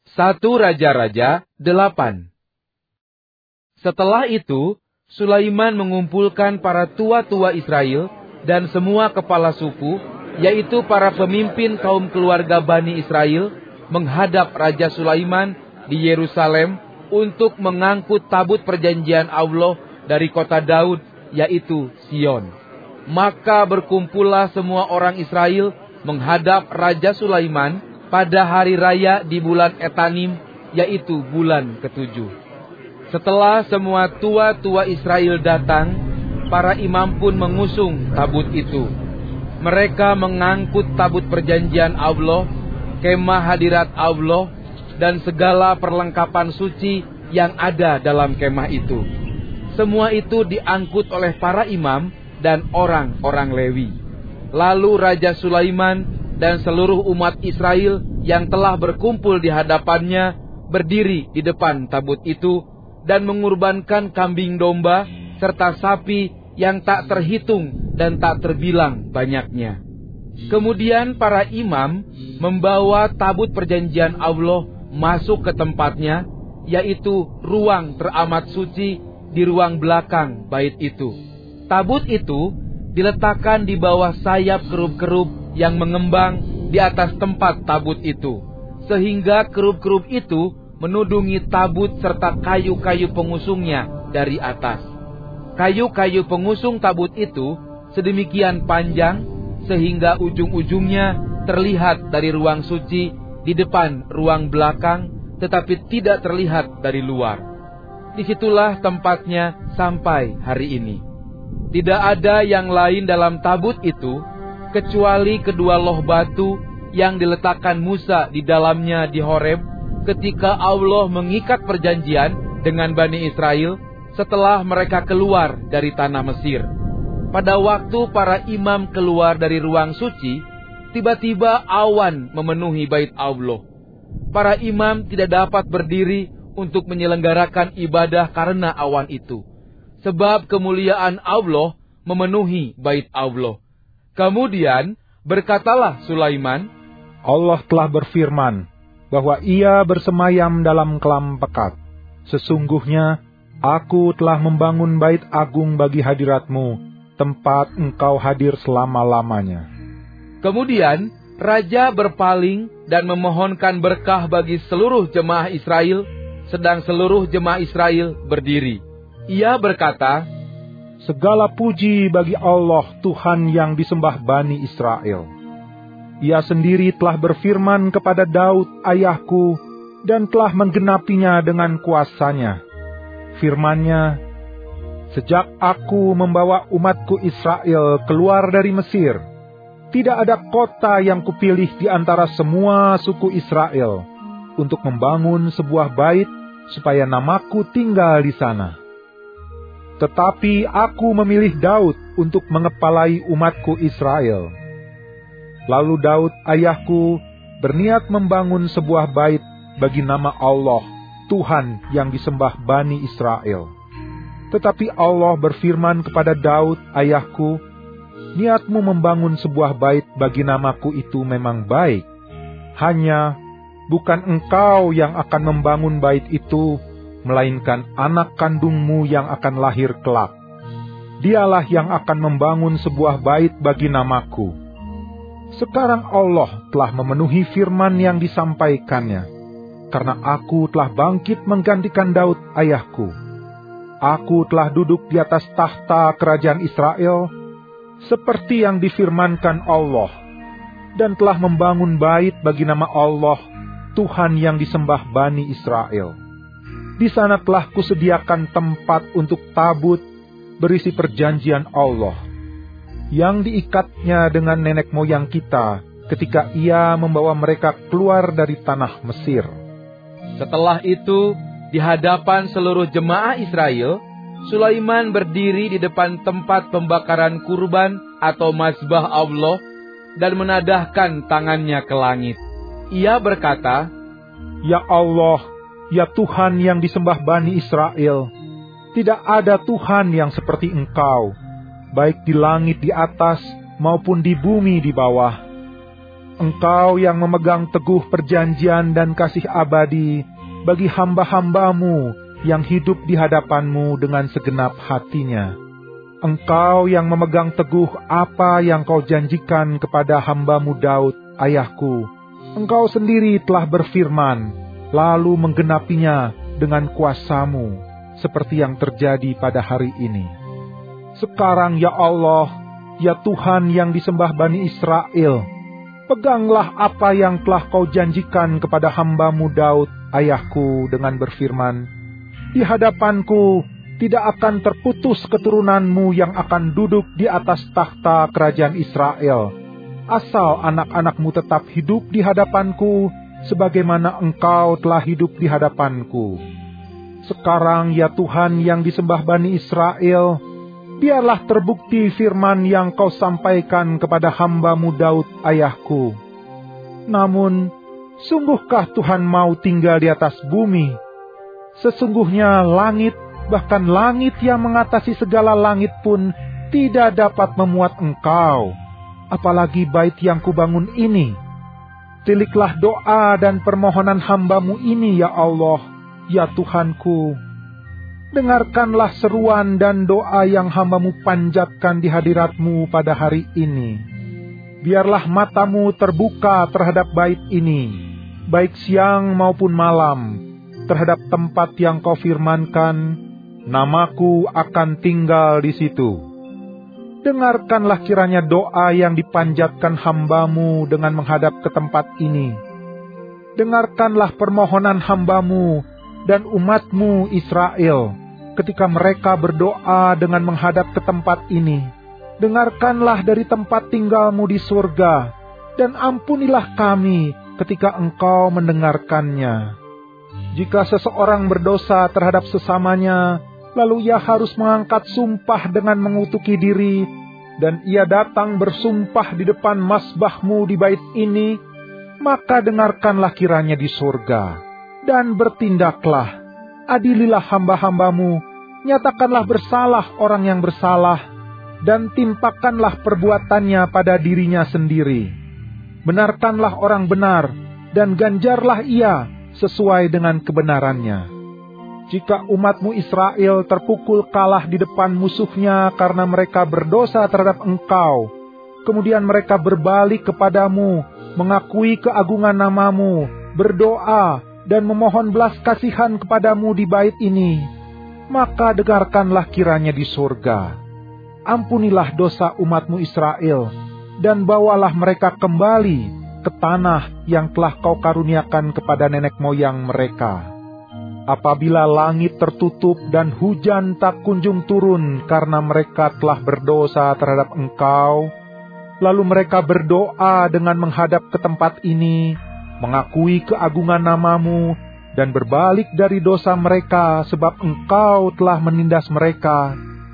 1 Raja-Raja 8. Setelah itu, Sulaiman mengumpulkan para tua-tua Israel dan semua kepala suku, yaitu para pemimpin kaum keluarga Bani Israel, menghadap Raja Sulaiman di Yerusalem untuk mengangkut tabut perjanjian Allah dari kota Daud, yaitu Sion. Maka berkumpullah semua orang Israel menghadap Raja Sulaiman pada hari raya di bulan Etanim, yaitu bulan ke-7. Setelah semua tua-tua Israel datang, para imam pun mengusung tabut itu. Mereka mengangkut tabut perjanjian Allah, kemah hadirat Allah, dan segala perlengkapan suci yang ada dalam kemah itu. Semua itu diangkut oleh para imam dan orang-orang Lewi. Lalu Raja Sulaiman dan seluruh umat Israel yang telah berkumpul di hadapannya berdiri di depan tabut itu dan mengorbankan kambing domba serta sapi yang tak terhitung dan tak terbilang banyaknya. Kemudian para imam membawa tabut perjanjian Allah masuk ke tempatnya, yaitu ruang teramat suci di ruang belakang bait itu. Tabut itu diletakkan di bawah sayap kerub-kerub yang mengembang di atas tempat tabut itu, sehingga kerub-kerub itu menudungi tabut serta kayu-kayu pengusungnya dari atas. Kayu-kayu pengusung tabut itu sedemikian panjang sehingga ujung-ujungnya terlihat dari ruang suci di depan ruang belakang, tetapi tidak terlihat dari luar. Disitulah tempatnya sampai hari ini. Tidak ada yang lain dalam tabut itu kecuali kedua loh batu yang diletakkan Musa di dalamnya di Horeb ketika Allah mengikat perjanjian dengan Bani Israel setelah mereka keluar dari tanah Mesir. Pada waktu para imam keluar dari ruang suci, tiba-tiba awan memenuhi bait Allah. Para imam tidak dapat berdiri untuk menyelenggarakan ibadah karena awan itu, sebab kemuliaan Allah memenuhi bait Allah. Kemudian berkatalah Sulaiman, Allah telah berfirman bahwa Ia bersemayam dalam kelam pekat. Sesungguhnya Aku telah membangun bait agung bagi hadirat-Mu, tempat Engkau hadir selama-lamanya. Kemudian Raja berpaling dan memohonkan berkah bagi seluruh jemaah Israel, sedang seluruh jemaah Israel berdiri. Ia berkata, Segala puji bagi Allah Tuhan yang disembah Bani Israel. Ia sendiri telah berfirman kepada Daud ayahku dan telah menggenapinya dengan kuasanya. Firman-Nya, Sejak aku membawa umatku Israel keluar dari Mesir, tidak ada kota yang kupilih di antara semua suku Israel untuk membangun sebuah bait supaya namaku tinggal di sana. Tetapi aku memilih Daud untuk mengepalai umatku Israel. Lalu Daud ayahku berniat membangun sebuah bait bagi nama Allah, Tuhan yang disembah Bani Israel. Tetapi Allah berfirman kepada Daud ayahku, Niatmu membangun sebuah bait bagi namaku itu memang baik. Hanya bukan engkau yang akan membangun bait itu, melainkan anak kandungmu yang akan lahir kelak. Dialah yang akan membangun sebuah bait bagi namaku. Sekarang Allah telah memenuhi firman yang disampaikannya, karena aku telah bangkit menggantikan Daud ayahku. Aku telah duduk di atas tahta kerajaan Israel, seperti yang difirmankan Allah, dan telah membangun bait bagi nama Allah, Tuhan yang disembah Bani Israel. Di sana telah kusediakan tempat untuk tabut berisi perjanjian Allah, yang diikatnya dengan nenek moyang kita ketika Ia membawa mereka keluar dari tanah Mesir. Setelah itu, di hadapan seluruh jemaah Israel, Sulaiman berdiri di depan tempat pembakaran kurban atau mazbah Allah dan menadahkan tangannya ke langit. Ia berkata, Ya Allah, ya Tuhan yang disembah Bani Israel, tidak ada Tuhan yang seperti Engkau, baik di langit di atas maupun di bumi di bawah. Engkau yang memegang teguh perjanjian dan kasih abadi bagi hamba-hambamu yang hidup di hadapan-Mu dengan segenap hatinya. Engkau yang memegang teguh apa yang Kau janjikan kepada hamba-Mu Daud, ayahku. Engkau sendiri telah berfirman, lalu menggenapinya dengan kuasa-Mu, seperti yang terjadi pada hari ini. Sekarang ya Allah, ya Tuhan yang disembah Bani Israel, peganglah apa yang telah Kau janjikan kepada hamba-Mu Daud, ayahku, dengan berfirman, di hadapanku tidak akan terputus keturunan-Mu yang akan duduk di atas takhta kerajaan Israel, asal anak-anak-Mu tetap hidup di hadapanku, sebagaimana Engkau telah hidup di hadapanku. Sekarang ya Tuhan yang disembah Bani Israel, biarlah terbukti firman yang Kau sampaikan kepada hamba-Mu Daud, ayahku. Namun, sungguhkah Tuhan mau tinggal di atas bumi? Sesungguhnya langit, bahkan langit yang mengatasi segala langit pun tidak dapat memuat Engkau, apalagi bait yang kubangun ini. Tiliklah doa dan permohonan hamba-Mu ini ya Allah, ya Tuhanku. Dengarkanlah seruan dan doa yang hamba-Mu panjatkan di hadirat-Mu pada hari ini. Biarlah mata-Mu terbuka terhadap bait ini, baik siang maupun malam, terhadap tempat yang Kau firmankan, namaku akan tinggal di situ. Dengarkanlah kiranya doa yang dipanjatkan hamba-Mu dengan menghadap ke tempat ini. Dengarkanlah permohonan hamba-Mu dan umat-Mu Israel ketika mereka berdoa dengan menghadap ke tempat ini. Dengarkanlah dari tempat tinggal-Mu di surga, dan ampunilah kami ketika Engkau mendengarkannya. Jika seseorang berdosa terhadap sesamanya, lalu ia harus mengangkat sumpah dengan mengutuki diri, dan ia datang bersumpah di depan mazbah-Mu di bait ini, maka dengarkanlah kiranya di surga, dan bertindaklah. Adililah hamba-hamba-Mu, nyatakanlah bersalah orang yang bersalah, dan timpakanlah perbuatannya pada dirinya sendiri. Benarkanlah orang benar, dan ganjarlah ia sesuai dengan kebenarannya. Jika umat-Mu Israel terpukul kalah di depan musuhnya karena mereka berdosa terhadap Engkau, kemudian mereka berbalik kepadamu, mengakui keagungan nama-Mu, berdoa, dan memohon belas kasihan kepadamu di bait ini, maka dengarkanlah kiranya di surga. Ampunilah dosa umat-Mu Israel, dan bawalah mereka kembali ke tanah yang telah Kau karuniakan kepada nenek moyang mereka. Apabila langit tertutup dan hujan tak kunjung turun karena mereka telah berdosa terhadap Engkau, lalu mereka berdoa dengan menghadap ke tempat ini, mengakui keagungan nama-Mu, dan berbalik dari dosa mereka sebab Engkau telah menindas mereka,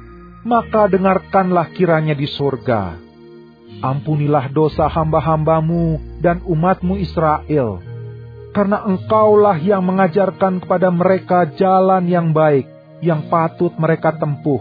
maka dengarkanlah kiranya di surga. Ampunilah dosa hamba-hamba-Mu dan umat-Mu Israel, karena Engkaulah yang mengajarkan kepada mereka jalan yang baik, yang patut mereka tempuh.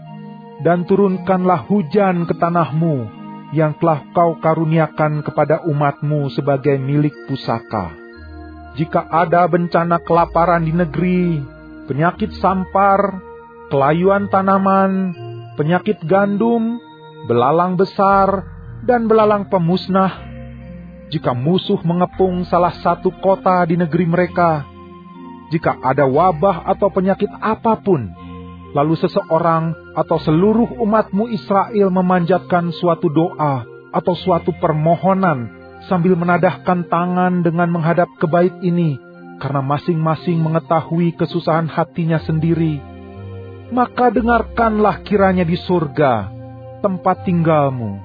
Dan turunkanlah hujan ke tanah-Mu, yang telah Kau karuniakan kepada umat-Mu sebagai milik pusaka. Jika ada bencana kelaparan di negeri, penyakit sampar, kelayuan tanaman, penyakit gandum, belalang besar, dan belalang pemusnah, jika musuh mengepung salah satu kota di negeri mereka, jika ada wabah atau penyakit apapun, lalu seseorang atau seluruh umat-Mu Israel memanjatkan suatu doa atau suatu permohonan sambil menadahkan tangan dengan menghadap ke bait ini, karena masing-masing mengetahui kesusahan hatinya sendiri, maka dengarkanlah kiranya di surga, tempat tinggal-Mu.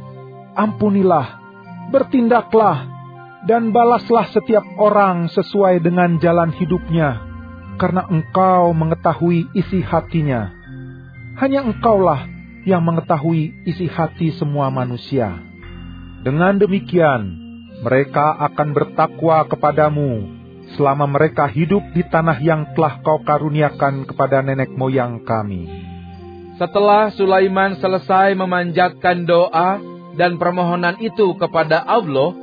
Ampunilah, bertindaklah, dan balaslah setiap orang sesuai dengan jalan hidupnya, karena Engkau mengetahui isi hatinya. Hanya Engkaulah yang mengetahui isi hati semua manusia. Dengan demikian, mereka akan bertakwa kepadamu selama mereka hidup di tanah yang telah Kau karuniakan kepada nenek moyang kami. Setelah Sulaiman selesai memanjatkan doa dan permohonan itu kepada Allah,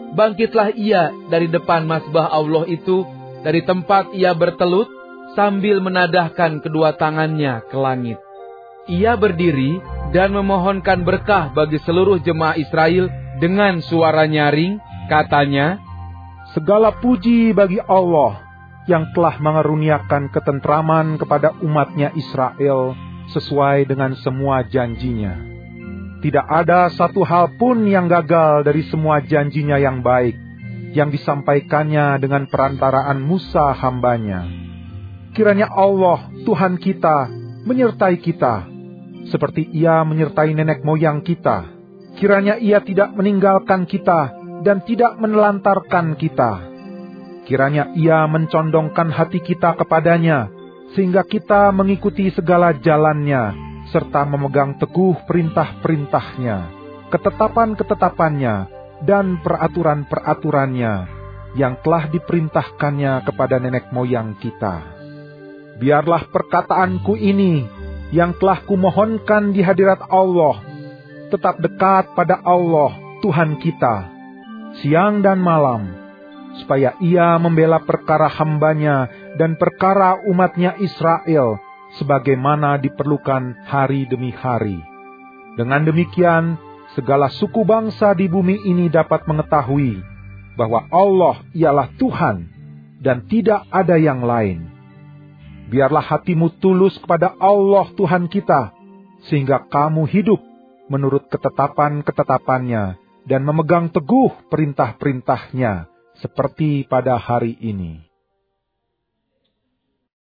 bangkitlah ia dari depan mazbah Allah itu, dari tempat ia bertelut, sambil menadahkan kedua tangannya ke langit. Ia berdiri dan memohonkan berkah bagi seluruh jemaah Israel dengan suara nyaring, katanya, "Segala puji bagi Allah yang telah mengaruniakan ketentraman kepada umatnya Israel sesuai dengan semua janjinya. Tidak ada satu hal pun yang gagal dari semua janjinya yang baik, yang disampaikannya dengan perantaraan Musa hambanya. Kiranya Allah, Tuhan kita, menyertai kita, seperti Ia menyertai nenek moyang kita. Kiranya Ia tidak meninggalkan kita dan tidak menelantarkan kita. Kiranya Ia mencondongkan hati kita kepadanya, sehingga kita mengikuti segala jalannya, serta memegang teguh perintah-perintahnya, ketetapan-ketetapannya, dan peraturan-peraturannya, yang telah diperintahkannya kepada nenek moyang kita. Biarlah perkataanku ini, yang telah kumohonkan di hadirat Allah, tetap dekat pada Allah, Tuhan kita, siang dan malam, supaya Ia membela perkara hambanya dan perkara umatnya Israel, sebagaimana diperlukan hari demi hari. Dengan demikian, segala suku bangsa di bumi ini dapat mengetahui bahwa Allah ialah Tuhan dan tidak ada yang lain. Biarlah hatimu tulus kepada Allah Tuhan kita, sehingga kamu hidup menurut ketetapan-ketetapannya dan memegang teguh perintah-perintahnya, seperti pada hari ini."